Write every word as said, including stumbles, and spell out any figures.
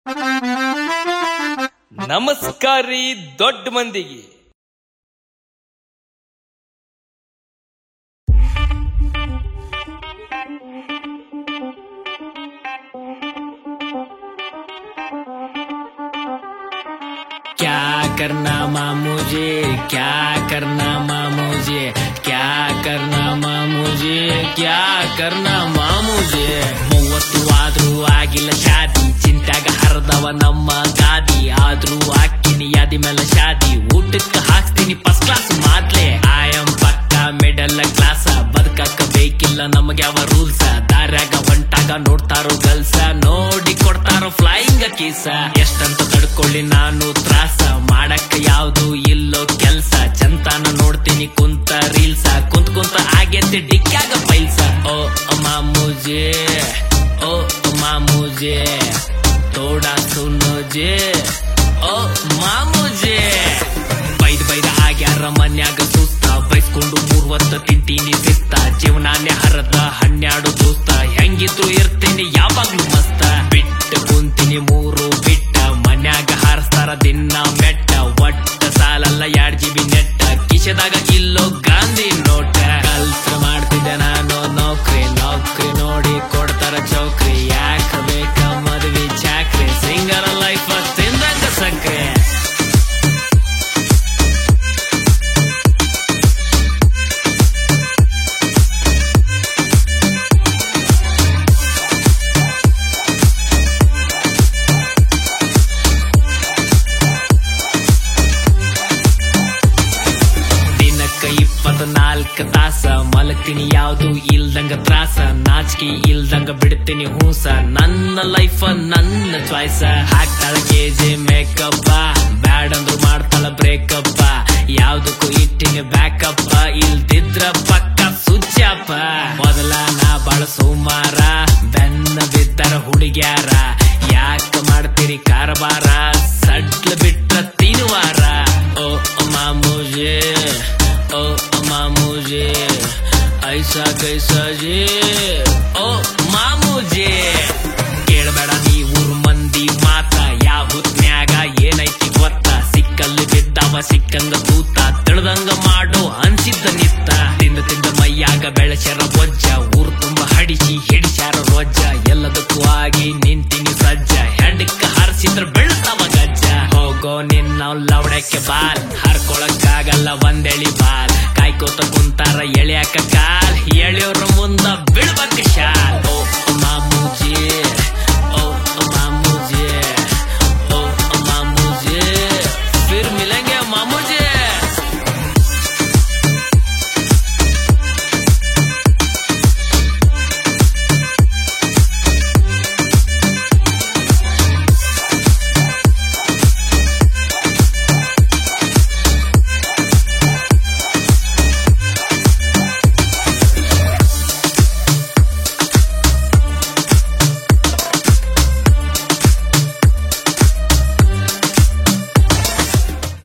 ನಮಸ್ಕಾರಿ ದೊಡ್ಡ ಮಂದಿಗೆ. क्या करना मामू जी, क्या करना मामू जी, क्या करना मामू जी, क्या करना मामू जी. ಮೂವತ್ತು ಆದ್ರೂ ಆಗಿಲ್ಲ ಶಾದಿ, ಚಿಂತ್ಯಾಗ ಹರಿದವ ನಮ್ಮ ಗಾದಿ. ಆದ್ರೂ ಹಾಕ್ತೀನಿ ಯಾದಿ ಮೇಲೆ ಶಾದಿ, ಊಟಕ್ಕೆ ಹಾಕ್ತೀನಿ ಫಸ್ಟ್ ಕ್ಲಾಸ್ ಮಾತ್ಲೆ. ಆಯಂ ಪಕ್ಕ ಮಿಡಲ್ ಕ್ಲಾಸ, ಬದುಕಕ್ಕ ಬೇಕಿಲ್ಲ ನಮಗೆ ಯಾವ ರೂಲ್ಸ. ದಾರ್ಯಾಗ ಹೊಂಟಾಗ ನೋಡ್ತಾರೋ ಗಲ್ಸ, ನೋಡಿ ಕೊಡ್ತಾರೋ ಫ್ಲೈಯಿಂಗ್ ಕೀಸ. ಎಷ್ಟಂತ ತಡ್ಕೊಳ್ಳಿ ನಾನು ತ್ರಾಸ, ಮಾಡಕ್ಕ ಯಾವ್ದು ಇಲ್ಲೋ ಕೆಲ್ಸ. ಚಂತಾನ ನೋಡ್ತೀನಿ ಕುಂತ ರೀಲ್ಸ, ಕುಂತ್ ಕುಂತ ಆಗೇತಿ ಡಿಕ್ಯಾಗ ಪೈಲ್ಸ. ಓ ಮಾಮೂಜೆ, ಓ ಮಾಮೂಜೆ, ತೋಡಾ ಸುನ್ನೋಜೆ, ಓ ಮಾಮೂಜೆ. ಬೈದ್ ಬೈದ ಆಗ್ಯಾರ ಮನ್ಯಾಗ ಸುಸ್ತ, ಬೈಸ್ಕೊಂಡು ಮೂರ್ವತ್ತ ತಿಂತೀನಿ ಸಿಸ್ತ. ಜೀವನಾನೇ ಹರದ ಹನ್ನೆರಡು ದೋಸ್ತ, ಹೆಂಗಿದ್ರು ಇರ್ತೀನಿ ಯಾವಾಗ್ಲೂ ಮಸ್ತ. ಬಿಟ್ಟು ಕುಂತೀನಿ ಮೂರು ಬಿಟ್ಟ, ಮನ್ಯಾಗ ಹಾರಿಸ್ತಾರ ದಿನ ಮೆಟ್ಟ. ಒಟ್ಟ ಸಾಲಲ್ಲ ಎರಡ್ ಜಿಬಿ ನೆಟ್ಟ, ಕಿಶದಾಗ ಇಲ್ಲೋ ಗಾಂಧಿ ನೋಟ. ಕಲ್ಸ ಮಾಡ್ತಿದ್ದೆ ನಾನು ನೌಕ್ರಿ, ನೌಕ್ರಿ ನೋಡಿ ಕೊಡ್ತಾರ ಚೌಕ್ರಿ. ಯಾಕ ಬೇಕ ಮದ್ವಿ ಚಾಕ್ರಿ, ಸಿಂಗರ ಲೈಫ್ ತಿಂದಂಗ ಸಕ್ರೆ. ಇಪ್ಪತ್ನಾಲ್ಕು ತಾಸ ಮಲಗ್ತೀನಿ ಯಾವ್ದು ಇಲ್ದಂಗ ತ್ರಾಸ. ನಾಚಿಕೆ ಇಲ್ದಂಗ ಬಿಡ್ತೀನಿ ಹೂಸ, ನನ್ನ ಲೈಫ್ ನನ್ನ ಚಾಯ್ಸ. ಹಾಕ್ತಾಳ ಕೆಜಿ ಮೇಕಪ್ಪ, ಬ್ಯಾಡ್ ಅಂದ್ರು ಮಾಡ್ತಾಳ ಬ್ರೇಕಪ್ಪ. ಯಾವ್ದಕ್ಕೂ ಇಟ್ಟಿನಿ ಬ್ಯಾಕಪ್ಪ, ಇಲ್ದಿದ್ರ ಪಕ್ಕ ಸುಚ್ಚಪ್ಪ. ಮೊದಲ ನಾ ಬಾಳ ಸುಮಾರ, ಬೆನ್ನ ಬಿದ್ದರ ಹುಡುಗ್ಯಾರ. ಯಾಕ ಮಾಡ್ತೀರಿ ಕಾರಬಾರ, ಸಡ್ಲ ಬಿಟ್ರ ತಿನ್ವಾರ. ಓ ಮಾಮೂಜೆ, ಓ ಮಾಮೂಜೆ, ಐಸಾ ಕೈಸಾ ಜೇ, ಓ ಮಾಮೂಜೆ. ಕೇಳಬೇಡ ನೀ ಊರ್ ಮಂದಿ ಮಾತ, ಯಾವ ಹೊತ್ನ್ಯಾಗ ಏನೈತಿ ಗೊತ್ತ. ಸಿಕ್ಕಲ್ಲಿ ಬಿದ್ದವ ಸಿಕ್ಕಂಗ ತೂತ, ತಿಳಿದಂಗ ಮಾಡೋ ಅನ್ಸಿದ್ದ ನಿತ್ತ. ತಿಂದ ತಿಂದ ಮೈಯಾಗ ಬೆಳೆಸ್ಯಾರ ಬೊಜ್ಜ, ಊರ್ ತುಂಬ ಹಡಿಸಿ ಹಿಡಿಸ್ಯಾರ ರೊಜ್ಜ. ಎಲ್ಲದಕ್ಕೂ ಆಗಿ ನಿಂತಿನಿ ಸಜ್ಜ, ಹೆಡ್ಕ ಹಾರಿಸಿದ್ರ ಬೆಳ್ತಾವ ಗಜ್ಜ. ಹೋಗೋ ನಿನ್ನ ಲವಡಕ್ಕೆ ಬಾಲ್, ಹರ್ಕೊಳಕ್ಕಾಗಲ್ಲ ಒಂದೆಳಿ ಬಾಲ್. ಕಾಯ್ಕೋತ ಕುಂತಾರ ಎಳೆಯಾಕ ಕಾಲ್.